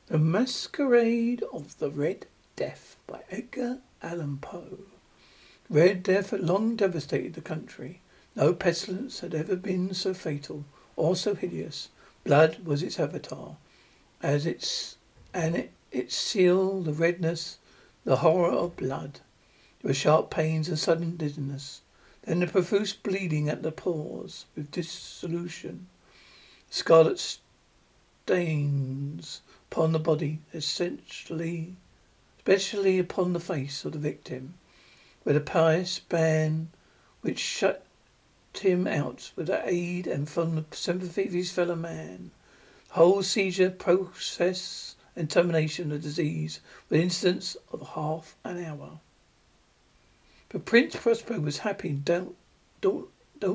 The Masquerade of the Red Death by Edgar Allan Poe. Red Death had long devastated the country. No pestilence had ever been so fatal or so hideous. Blood was its avatar, as its seal, the redness, the horror of blood. There were sharp pains and sudden dizziness. Then the profuse bleeding at the pores with dissolution. Scarlet stains upon the body, especially upon the face of the victim, where the pious ban which shut him out with the aid and from the sympathy of his fellow man. The whole seizure, process and termination of the disease with incidents of half an hour. But Prince Prospero was happy, dauntless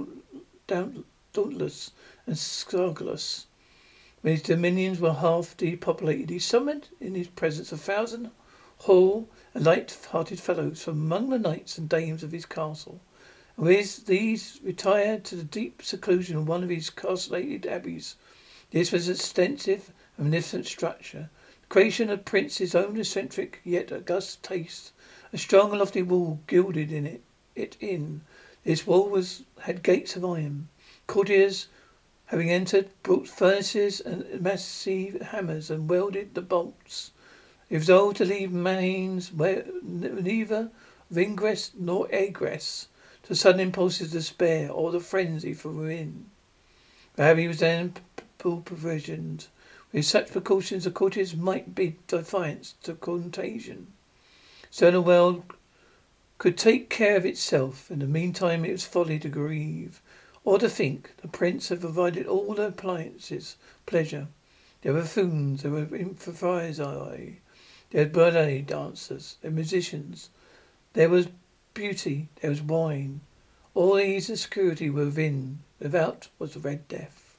and scurrilous. When his dominions were half depopulated, he summoned in his presence 1,000 whole and light-hearted fellows from among the knights and dames of his castle, and with these retired to the deep seclusion of one of his castellated abbeys. This was an extensive and magnificent structure, the creation of Prince's own eccentric yet august taste. A strong and lofty wall gilded in. This wall had gates of iron. Courtiers, having entered, brought furnaces and massive hammers and welded the bolts. He resolved to leave means neither of ingress nor egress to sudden impulses of despair or the frenzy for ruin. The abbey was then provisioned. With such precautions, the courtiers might bid defiance to contagion. So the world could take care of itself. In the meantime, it was folly to grieve, or to think. The prince had provided all the appliances, pleasure. There were buffoons, there were improvisers, there were ballet dancers, there were musicians, there was beauty, there was wine. All ease and security were within. Without was the Red Death.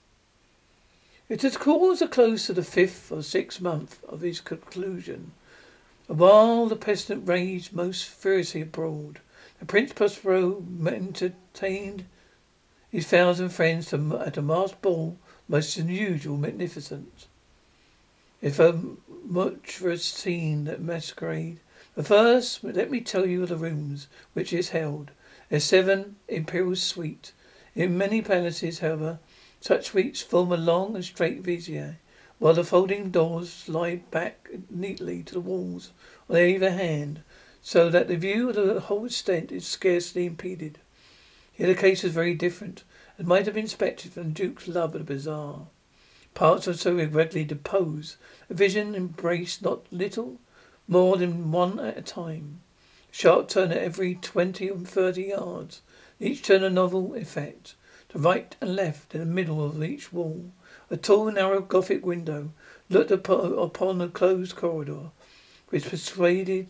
It was towards the close of the 5th or 6th month of his conclusion, while the pestilence raged most furiously abroad, the Prince Prospero entertained his 1,000 friends at a masked ball most unusual magnificent. If a monstrous scene that masquerade. But first, let me tell you of the rooms which is held. There's 7 imperial suites. In many palaces, however, such suites form a long and straight vizier, while the folding doors slide back neatly to the walls on either hand, so that the view of the whole extent is scarcely impeded. Here the case was very different, and might have been expected from the Duke's love of the bizarre. Parts were so irregularly disposed, the vision embraced not little more than one at a time. A sharp turn at every 20 or 30 yards, each turn a novel effect. To right and left, in the middle of each wall, a tall, narrow Gothic window looked upon a closed corridor, which pursued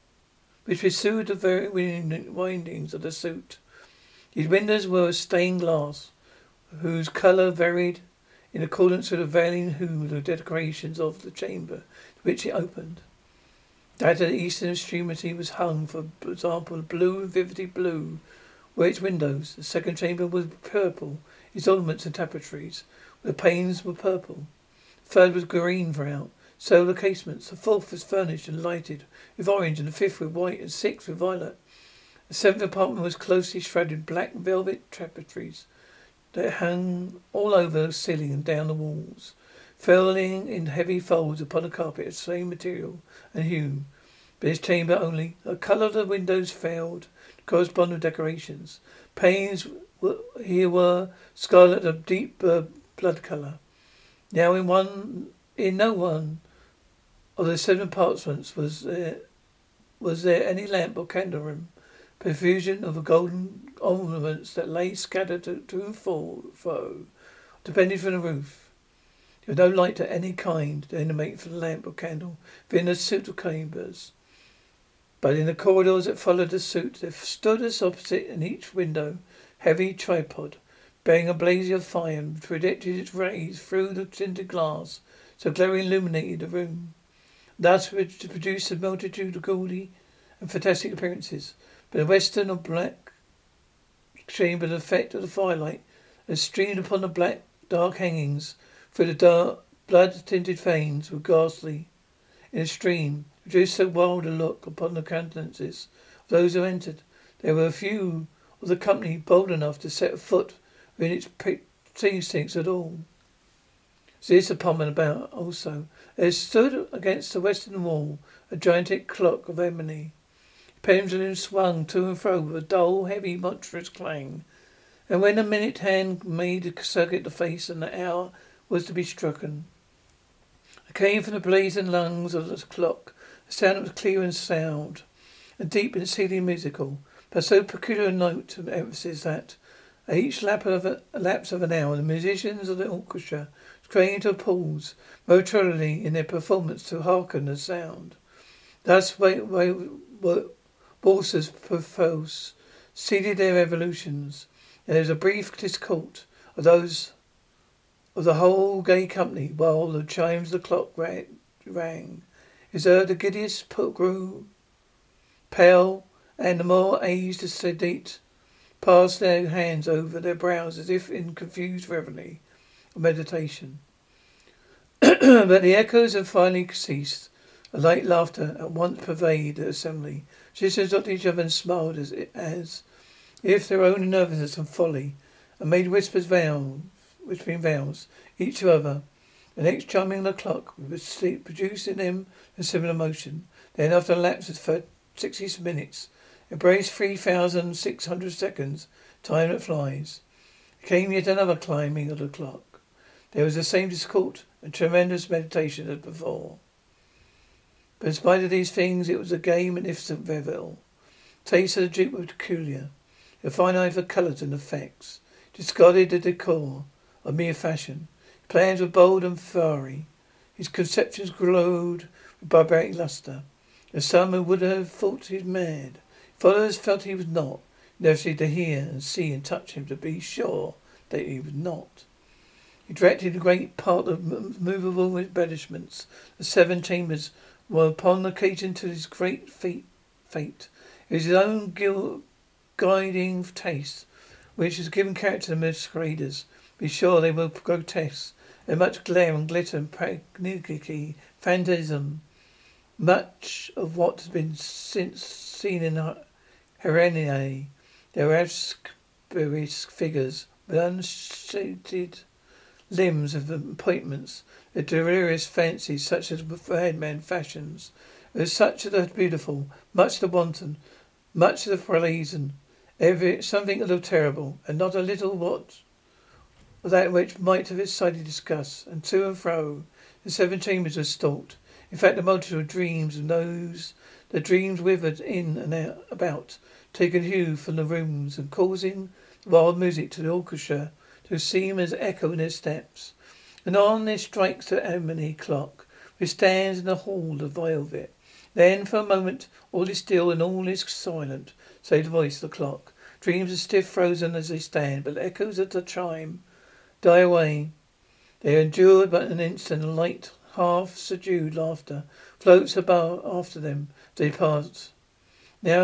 the very windings of the suite. These windows were of stained glass, whose colour varied in accordance with the varying hue of the decorations of the chamber to which it opened. That at the eastern extremity was hung, for example, blue, vividly blue, were its windows. The second chamber was purple, its ornaments and tapestries. The panes were purple. The third was green throughout, so the casements. The fourth was furnished and lighted with orange, and the fifth with white, and sixth with violet. The 7th apartment was closely shrouded black velvet tapestries that hung all over the ceiling and down the walls, falling in heavy folds upon a carpet of the same material and hue. But this chamber only, the colour of the windows failed to correspond with decorations. Panes here were scarlet of deep blood colour. Now in no one of the 7 apartments was there any lamp or candelabrum. Profusion of golden ornaments that lay scattered to and fro, depending from the roof. There was no light of any kind to emanate from the lamp or candle within the suite of chambers. But in the corridors that followed the suite, there stood as opposite in each window heavy tripod, bearing a blaze of fire, and projected its rays through the tinted glass, so glaringly illuminated the room. Thus to produce a multitude of gaudy and fantastic appearances. But the western or black chamber, the effect of the firelight that streamed upon the black dark hangings through the dark blood-tinted panes were ghastly. in a stream, produced so wild a look upon the countenances of those who entered. There were a few of the company bold enough to set a foot within its precincts at all. So this upon and about also. There stood against the western wall a gigantic clock of ebony. Pendulum swung to and fro with a dull, heavy, monstrous clang. And when the minute hand made a circuit the face and the hour was to be stricken, it came from the blazing lungs of the clock a sound that was clear and sound, and deep and exceedingly musical, but so peculiar a note of emphasis that at each lapse of an hour the musicians of the orchestra came to a pause momentarily in their performance to hearken the sound. Thus waltzers perforce ceded their evolutions, and there was a brief discord of those of the whole gay company while the chimes of the clock rang. Is the giddiest grew pale, and the more aged the sedate passed their hands over their brows as if in confused reverie or meditation. But the echoes have finally ceased. A light laughter at once pervaded the assembly. Sisters looked at each other and smiled as if their own nervousness and folly, and made whispering vows, each to other. The next chiming of the clock produced in them a similar motion. Then, after a lapse of 60 minutes, embraced 3,600 seconds, time that flies, came yet another climbing of the clock. There was the same discord and tremendous meditation as before. But in spite of these things, it was a gay, magnificent revel. Taste of the Duke was peculiar. A fine eye for colours and effects. Discarded the decor of mere fashion. His plans were bold and fiery. His conceptions glowed with barbaric lustre. The some who would have thought he was mad. Followers felt he was not. Necessary to hear and see and touch him to be sure that he was not. He directed a great part of movable embellishments. The 7 chambers were upon occasion to his great fate. It was his own guiding taste which has given character to the masqueraders. Be sure they were grotesque, and much glare and glitter and pragmatic phantasm. Much of what has been since seen in Herennier, their obscurest figures, with unshaded limbs of appointments, the delirious fancies such as madman fashions. There was such of the beautiful, much the wanton, much of the brazen, something a little terrible, and not a little what of that which might have excited disgust. And to and fro the 7 chambers were stalked. In fact, the multitude of dreams and those the dreams withered in and about, taking hue from the rooms and causing the wild music to the orchestra to seem as echo in their steps. And on there strikes the ebony clock, which stands in the hall of violet. Then, for a moment, all is still and all is silent, save the voice of the clock. Dreams are stiff frozen as they stand, but the echoes of the chime die away. They endure but an instant, and light, half-subdued laughter floats about after them as they pass. Now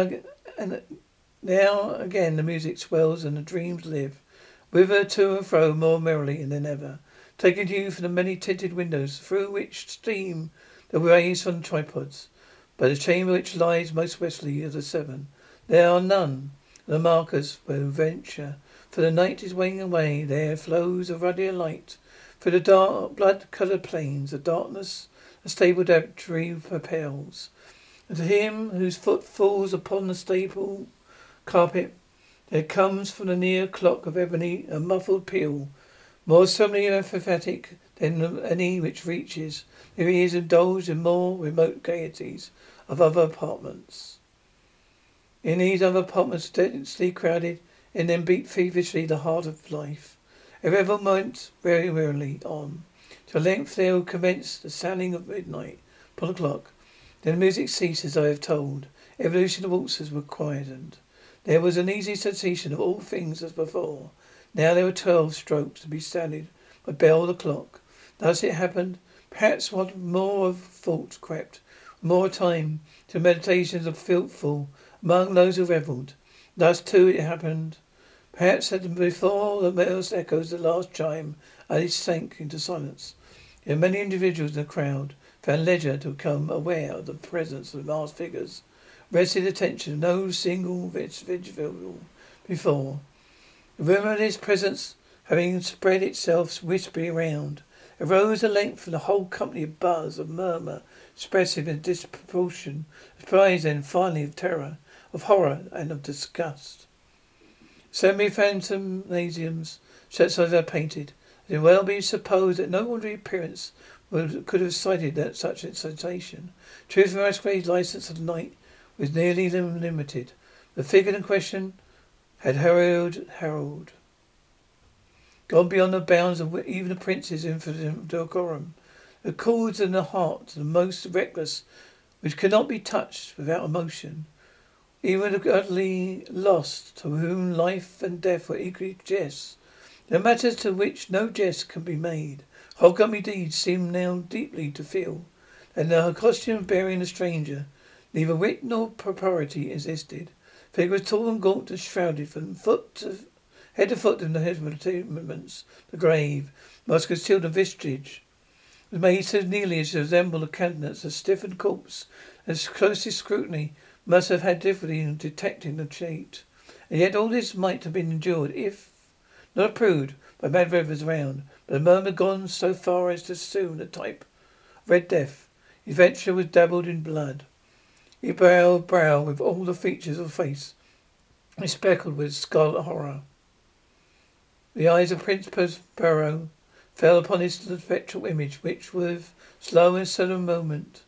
again the music swells and the dreams live, whither to and fro more merrily than ever, taking hue from the many tinted windows through which stream the rays from the tripods. By the chamber which lies most westerly of the 7, there are none of the markers will venture, for the night is waning away. There flows a ruddier light through the dark blood-coloured plains. The darkness, a stable dream propels. And to him whose foot falls upon the stable carpet, there comes from the near clock of ebony a muffled peal, more solemnly emphatic than any which reaches. There he is indulged in more remote gaieties of other apartments. In these other apartments, densely crowded, in them beat feverishly the heart of life. A revel went very wearily on. Till length there will commence the sounding of midnight upon the clock. Then the music ceased, as I have told. Evolution of waltzers were quietened. There was an easy cessation of all things as before. Now there were 12 strokes to be sounded by bell the clock. Thus it happened. Perhaps what more of thought crept, more time to meditations of thoughtful among those who revelled. Thus too it happened. Perhaps that before the bells echoes the last chime, and it sank into silence. There were many individuals in the crowd, found leisure to become aware of the presence of masked figures. Rested attention of no single vigil before. The rumour of his presence having spread itself whispery around, arose at length from the whole company a buzz, a murmur, expressive in disproportion, surprise and finally of terror, of horror and of disgust. So many phantasmasiums such as I painted, it may well be supposed that no ordinary appearance could have cited that such a sensation. Truth of Masquerade's license of the night was nearly limited. The figure in question had Harold, gone beyond the bounds of even the prince's infinite decorum. The chords in the heart, the most reckless, which cannot be touched without emotion. Even the utterly lost, to whom life and death were equally jests. There are matters to which no jest can be made. Whole company deeds seem now deeply to feel, and the costume bearing the stranger, neither wit nor propriety existed. Figure was tall and gaunt and shrouded from head to foot in the habiliments. The grave, must conceal the vestige, was made so nearly as to resemble the countenance of a stiffened corpse, as closest scrutiny must have had difficulty in detecting the cheat. And yet all this might have been endured if not approved by mad rivers around, but a murmur gone so far as to assume the type of Red Death. His venture was dabbled in blood. His brow with all the features of face, was speckled with scarlet horror. The eyes of Prince Prospero fell upon his spectral image, which with slow and sudden movement,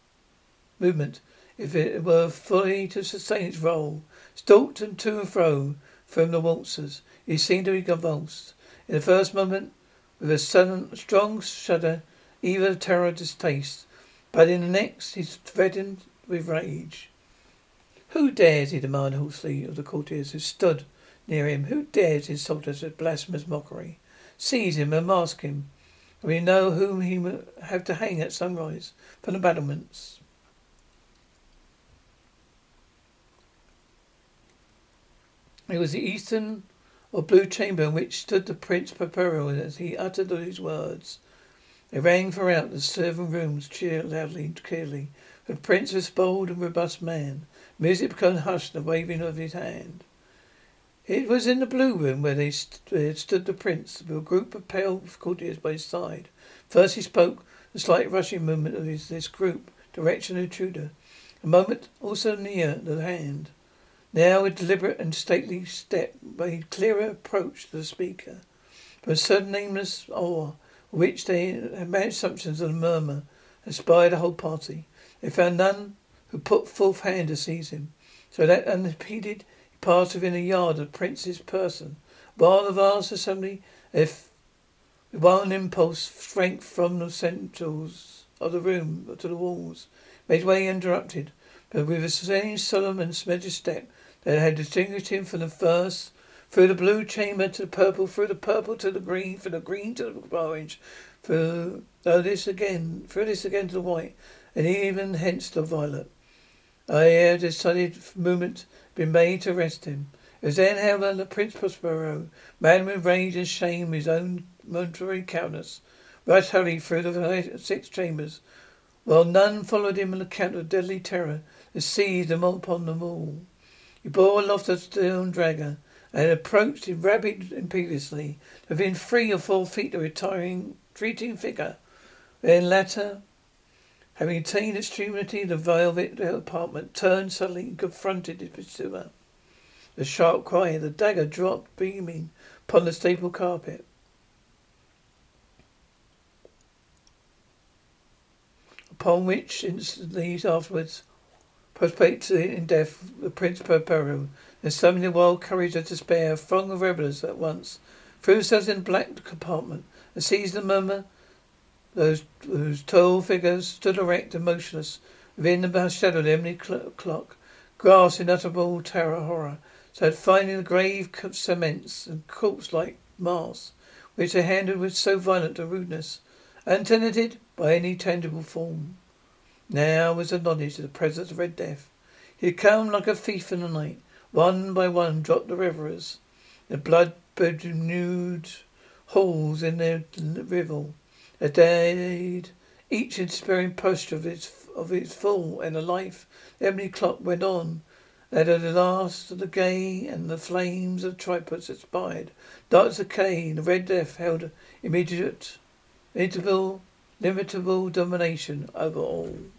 if it were fully to sustain its role, stalked and to and fro from the waltzers. He seemed to be convulsed. In the first moment, with a sudden, strong shudder, even of terror or distaste, but in the next, he threatened with rage. Who dares, he demanded hoarsely of the courtiers who stood near him, who dares insult us with blasphemous mockery? Seize him and mask him, and we know whom he will have to hang at sunrise from the battlements. It was the eastern or blue chamber in which stood the Prince Prospero as he uttered these words. They rang throughout the servant rooms loudly and clearly. The prince was a bold and robust man. Music became hushed in the waving of his hand. It was in the blue room where they stood the prince, with a group of pale courtiers by his side. First he spoke, the slight rushing movement of this group, direction of the intruder. A moment also near the hand. Now with deliberate and stately step made clearer approach to the speaker. From a certain nameless awe, which they had made assumptions of the murmur, inspired the whole party. They found none who put forth hand to seize him, so that unimpeded he passed within a yard of the prince's person, while the vast assembly, if with one impulse, shrank from the centrals of the room to the walls, made way uninterrupted, but with the same solemn and measured step that had distinguished him from the first, through the blue chamber to the purple, through the purple to the green, from the green to the orange, through this again to the white, and even hence the violet. I had decided movement been made to arrest him. It was then, however, that Prince Prospero, mad with rage and shame, his own momentary cowardice, rushed hurriedly through the 6 chambers, while none followed him on account of deadly terror that seized them upon them all. He bore aloft a stone dagger, and approached him rapid imperiously, within 3 or 4 feet of the retreating figure. Then latter, having attained extremity of the velvet apartment, turned suddenly and confronted his pursuer. The sharp cry of the dagger dropped beaming upon the staple carpet. Upon which instantly afterwards prostrate in death the Prince Prospero, and summoning the wild courage of despair, a throng of rebels at once threw themselves in the black compartment and seized the murmur. Those tall figures stood erect and motionless within the shadow of the ebony clock, grasped in unutterable horror. So that finding the grave cements and corpse-like mass, which they handled with so violent a rudeness, untenanted by any tangible form. Now was acknowledged the presence of Red Death. He had come like a thief in the night. One by one dropped the revellers, the blood-bedewed halls in their revel. A dead each in despairing posture of its full and a life. The ebony clock went on. At the last of the gay and the flames of tripods expired. Darkness decay, the Red Death held immediate, limitable domination over all.